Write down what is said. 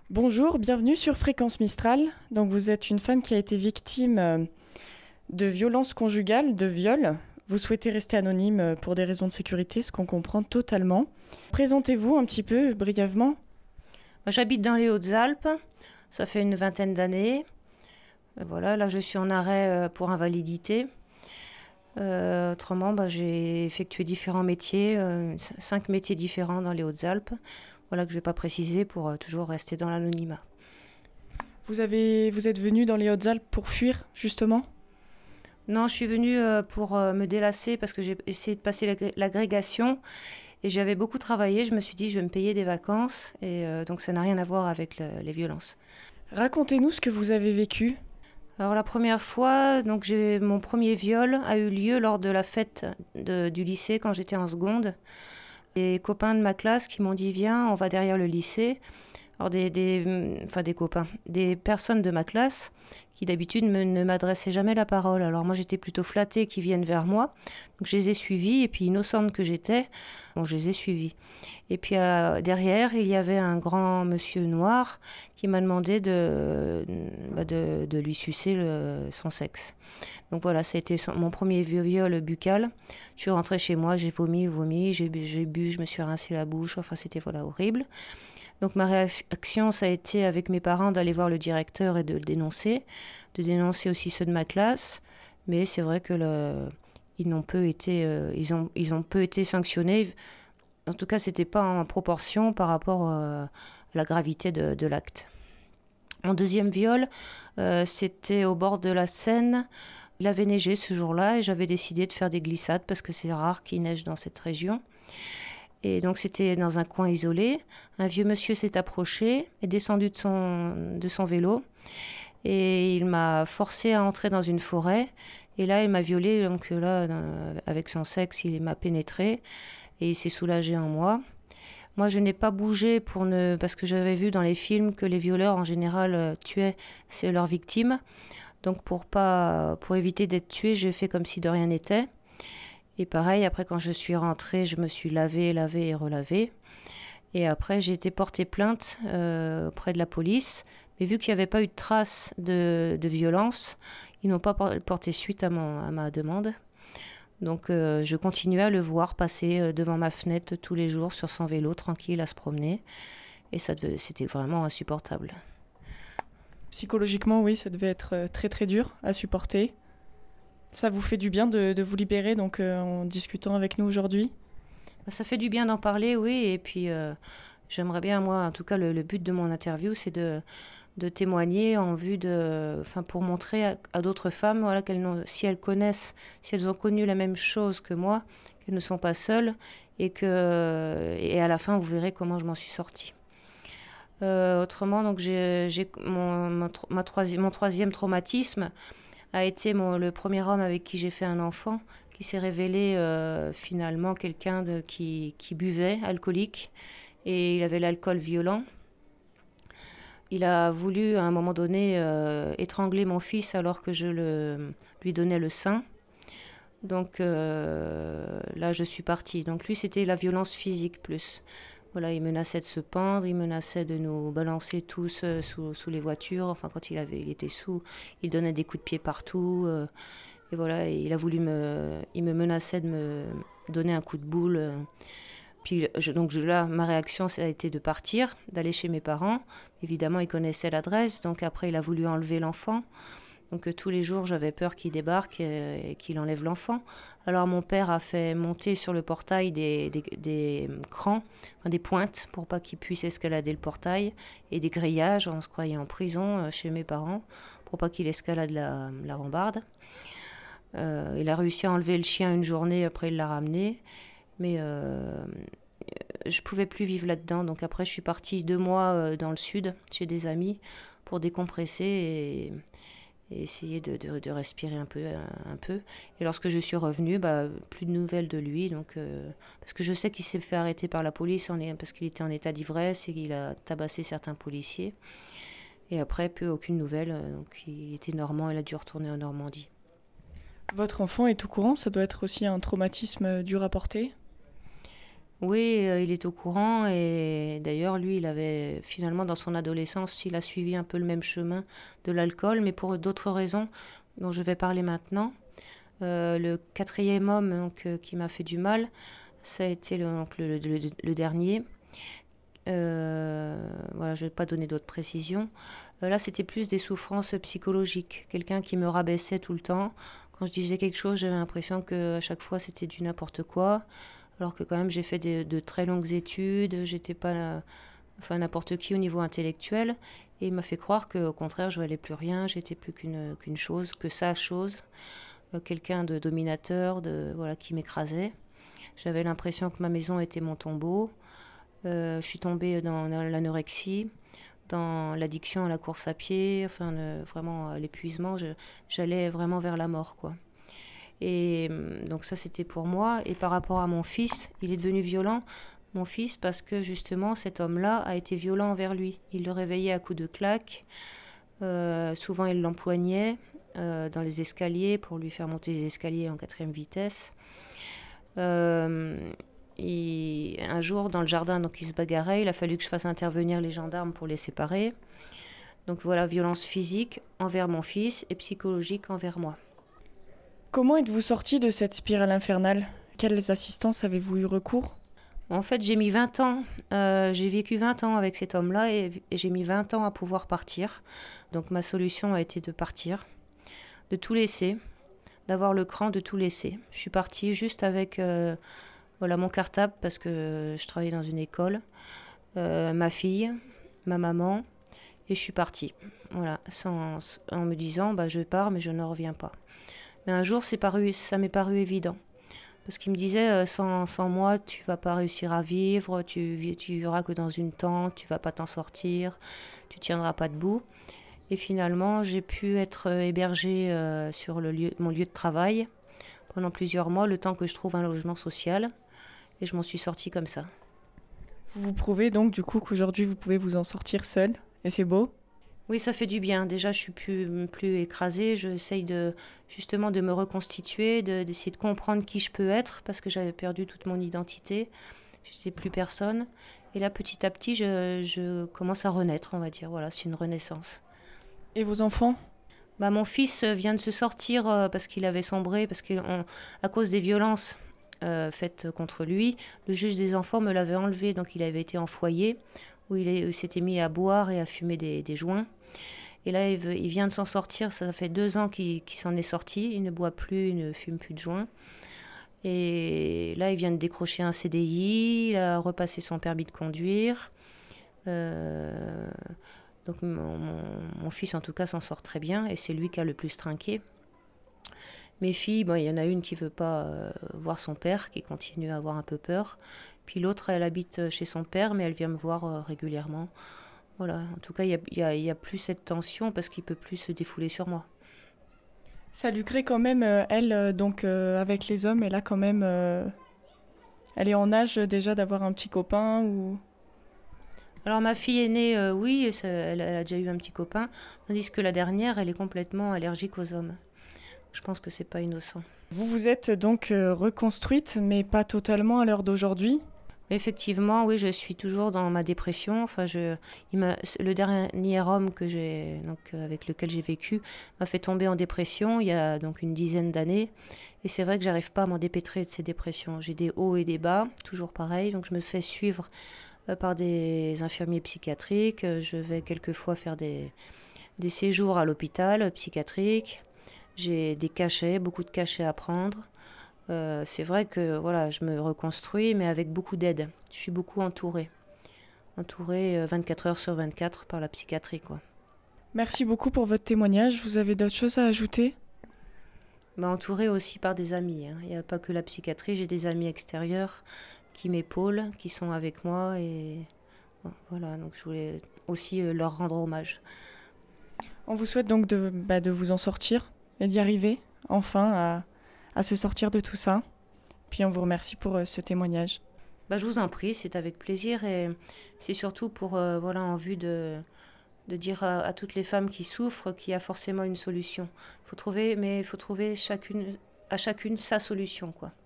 Bonjour, bienvenue sur Fréquence Mistral. Donc vous êtes une femme qui a été victime de violences conjugales, de viol. Vous souhaitez rester anonyme pour des raisons de sécurité, ce qu'on comprend totalement. Présentez-vous un petit peu brièvement. Moi, j'habite dans les Hautes-Alpes, ça fait une vingtaine d'années. Voilà, là je suis en arrêt pour invalidité. Autrement, j'ai effectué différents métiers, 5 métiers différents dans les Hautes-Alpes. Voilà que je ne vais pas préciser pour toujours rester dans l'anonymat. Vous êtes venu dans les Hautes-Alpes pour fuir, justement ? Non, je suis venue pour me délasser parce que j'ai essayé de passer l'agrégation et j'avais beaucoup travaillé. Je me suis dit, je vais me payer des vacances et donc ça n'a rien à voir avec les violences. Racontez-nous ce que vous avez vécu. Alors la première fois, donc mon premier viol a eu lieu lors de la fête du lycée quand j'étais en seconde. Des copains de ma classe qui m'ont dit viens, on va derrière le lycée. Alors des copains, des personnes de ma classe qui d'habitude ne m'adressaient jamais la parole. Alors moi j'étais plutôt flattée qu'ils viennent vers moi, donc je les ai suivis et puis innocente que j'étais, je les ai suivis. Et puis derrière il y avait un grand monsieur noir qui m'a demandé de lui sucer son sexe. Donc voilà, ça a été mon premier viol buccal. Je suis rentrée chez moi, j'ai vomi, j'ai bu, je me suis rincé la bouche, enfin c'était horrible. Donc ma réaction, ça a été avec mes parents d'aller voir le directeur et de le dénoncer aussi ceux de ma classe. Mais c'est vrai que ils ont peu été sanctionnés. En tout cas, c'était pas en proportion par rapport à la gravité de l'acte. Mon deuxième viol, c'était au bord de la Seine. Il avait neigé ce jour-là et j'avais décidé de faire des glissades parce que c'est rare qu'il neige dans cette région. Et donc c'était dans un coin isolé. Un vieux monsieur s'est approché, est descendu de son vélo et il m'a forcé à entrer dans une forêt. Et là, il m'a violée. Donc là, avec son sexe, il m'a pénétrée et il s'est soulagé en moi. Moi, je n'ai pas bougé parce que j'avais vu dans les films que les violeurs en général tuaient leurs victimes. Donc pour éviter d'être tuée, j'ai fait comme si de rien n'était. Et pareil, après quand je suis rentrée, je me suis lavée et relavée. Et après, j'ai été porter plainte auprès de la police. Mais vu qu'il n'y avait pas eu de traces de violence, ils n'ont pas porté suite à ma demande. Donc je continuais à le voir passer devant ma fenêtre tous les jours sur son vélo, tranquille, à se promener. Et c'était vraiment insupportable. Psychologiquement, oui, ça devait être très très dur à supporter. Ça vous fait du bien de vous libérer donc, en discutant avec nous aujourd'hui ? Ça fait du bien d'en parler, oui. Et puis j'aimerais bien, moi, en tout cas, le but de mon interview, c'est de témoigner pour montrer à d'autres femmes, voilà, si elles ont connu la même chose que moi, qu'elles ne sont pas seules et à la fin, vous verrez comment je m'en suis sortie. Autrement, donc mon troisième traumatisme a été le premier homme avec qui j'ai fait un enfant, qui s'est révélé finalement quelqu'un qui buvait, alcoolique, et il avait l'alcool violent. Il a voulu à un moment donné étrangler mon fils alors que je lui donnais le sein. Donc là, je suis partie. Donc lui, c'était la violence physique plus. Voilà, il menaçait de se pendre, il menaçait de nous balancer tous sous les voitures. Enfin, quand il était sous, il donnait des coups de pied partout. Et voilà, il me menaçait de me donner un coup de boule. Puis là, ma réaction, ça a été de partir, d'aller chez mes parents. Évidemment, il connaissait l'adresse, donc après, il a voulu enlever l'enfant. Donc tous les jours, j'avais peur qu'il débarque et qu'il enlève l'enfant. Alors mon père a fait monter sur le portail des crans, des pointes, pour pas qu'il puisse escalader le portail, et des grillages, on se croyait en prison chez mes parents, pour pas qu'il escalade la rambarde. Il a réussi à enlever le chien une journée, après il l'a ramené. Mais je pouvais plus vivre là-dedans. Donc après, je suis partie 2 mois dans le sud, chez des amis, pour décompresser et essayer de respirer un peu. Et lorsque je suis revenue, plus de nouvelles de lui. Donc, parce que je sais qu'il s'est fait arrêter par la police parce qu'il était en état d'ivresse et qu'il a tabassé certains policiers. Et après, plus aucune nouvelle. Donc il était normand, il a dû retourner en Normandie. Votre enfant est tout courant, ça doit être aussi un traumatisme dur à porter ? Oui, il est au courant et d'ailleurs, lui, il avait finalement dans son adolescence, il a suivi un peu le même chemin de l'alcool, mais pour d'autres raisons dont je vais parler maintenant. Le quatrième homme donc, qui m'a fait du mal, ça a été le dernier. Voilà, je ne vais pas donner d'autres précisions. Là, c'était plus des souffrances psychologiques. Quelqu'un qui me rabaissait tout le temps. Quand je disais quelque chose, j'avais l'impression que à chaque fois, c'était du n'importe quoi. Alors que quand même, j'ai fait de très longues études. J'étais pas enfin, n'importe qui au niveau intellectuel. Et il m'a fait croire qu'au contraire, je valais plus rien. J'étais plus qu'une chose, que sa chose. Quelqu'un de dominateur, voilà, qui m'écrasait. J'avais l'impression que ma maison était mon tombeau. Je suis tombée dans l'anorexie, dans l'addiction à la course à pied, enfin vraiment à l'épuisement. J'allais vraiment vers la mort, quoi. Et donc ça, c'était pour moi. Et par rapport à mon fils, il est devenu violent, mon fils, parce que justement, cet homme-là a été violent envers lui. Il le réveillait à coups de claque. Souvent, il l'empoignait dans les escaliers pour lui faire monter les escaliers en 4e vitesse. Et un jour, dans le jardin, donc ils se bagarraient. Il a fallu que je fasse intervenir les gendarmes pour les séparer. Donc voilà, violence physique envers mon fils et psychologique envers moi. Comment êtes-vous sorti de cette spirale infernale? Quelles assistances avez-vous eu recours? En fait, j'ai mis 20 ans. J'ai vécu 20 ans avec cet homme-là et j'ai mis 20 ans à pouvoir partir. Donc ma solution a été de partir, de tout laisser, d'avoir le cran de tout laisser. Je suis partie juste avec voilà, mon cartable parce que je travaillais dans une école, ma fille, ma maman, et je suis partie. Voilà, en me disant, bah, je pars mais je ne reviens pas. Mais un jour, ça m'est paru évident. Parce qu'il me disait, sans moi, tu vas pas réussir à vivre, tu vivras que dans une tente, tu vas pas t'en sortir, tu tiendras pas debout. Et finalement, j'ai pu être hébergée sur mon lieu de travail pendant plusieurs mois, le temps que je trouve un logement social. Et je m'en suis sortie comme ça. Vous vous prouvez donc du coup qu'aujourd'hui vous pouvez vous en sortir seul, et c'est beau. Oui, ça fait du bien. Déjà, je suis plus écrasée. J'essaye justement de me reconstituer, d'essayer de comprendre qui je peux être, parce que j'avais perdu toute mon identité. Je n'étais plus personne. Et là, petit à petit, je commence à renaître, on va dire. Voilà, c'est une renaissance. Et vos enfants? Bah, mon fils vient de se sortir parce qu'il avait sombré, à cause des violences faites contre lui. Le juge des enfants me l'avait enlevé, donc il avait été en foyer, où il s'était mis à boire et à fumer des joints. Et là, il vient de s'en sortir, ça fait 2 ans qu'il s'en est sorti, il ne boit plus, il ne fume plus de joints. Et là, il vient de décrocher un CDI, il a repassé son permis de conduire. Donc mon fils, en tout cas, s'en sort très bien, et c'est lui qui a le plus trinqué. Mes filles, bon, il y en a une qui ne veut pas voir son père, qui continue à avoir un peu peur. Puis l'autre, elle habite chez son père, mais elle vient me voir régulièrement. Voilà, en tout cas, il y a plus cette tension parce qu'il peut plus se défouler sur moi. Ça lui crée quand même, elle, donc avec les hommes, elle a quand même... elle est en âge déjà d'avoir un petit copain ou... Alors ma fille aînée, oui, elle a déjà eu un petit copain, tandis que la dernière, elle est complètement allergique aux hommes. Je pense que c'est pas innocent. Vous vous êtes donc reconstruite, mais pas totalement à l'heure d'aujourd'hui. Effectivement, oui, je suis toujours dans ma dépression. Enfin, le dernier homme avec lequel j'ai vécu m'a fait tomber en dépression il y a donc une dizaine d'années. Et c'est vrai que j'arrive pas à m'en dépêtrer de ces dépressions. J'ai des hauts et des bas, toujours pareil. Donc je me fais suivre par des infirmiers psychiatriques. Je vais quelquefois faire des séjours à l'hôpital psychiatrique. J'ai des cachets, beaucoup de cachets à prendre. C'est vrai que voilà, je me reconstruis, mais avec beaucoup d'aide. Je suis beaucoup entourée 24 heures sur 24 par la psychiatrie, quoi. Merci beaucoup pour votre témoignage. Vous avez d'autres choses à ajouter? Entourée aussi par des amis. Il n'y a pas que la psychiatrie, j'ai des amis extérieurs qui m'épaulent, qui sont avec moi. Et voilà, donc je voulais aussi leur rendre hommage. On vous souhaite donc de vous en sortir et d'y arriver enfin à se sortir de tout ça. Puis on vous remercie pour ce témoignage. Je vous en prie, c'est avec plaisir et c'est surtout pour en vue de dire à toutes les femmes qui souffrent qu'il y a forcément une solution. Il faut trouver à chacune sa solution, quoi.